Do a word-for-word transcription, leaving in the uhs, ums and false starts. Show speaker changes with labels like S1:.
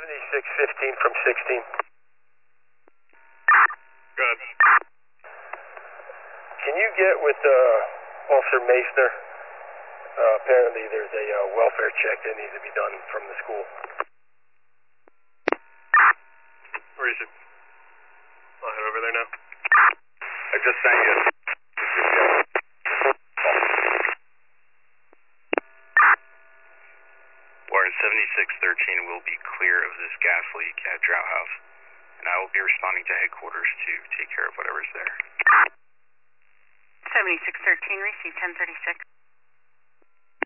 S1: seventy-six fifteen from sixteen.
S2: Good.
S1: Can you get with uh, Officer Masner? Uh, apparently there's a uh, welfare check that needs to be done from the school.
S2: Where is it? I'll head over there now.
S3: I just sent you.
S4: Ward seventy-six thirteen will be clear of this gas leak at Drought House, and I will be responding to headquarters to take care of whatever's there.
S5: seventy-six thirteen, receive ten thirty-six.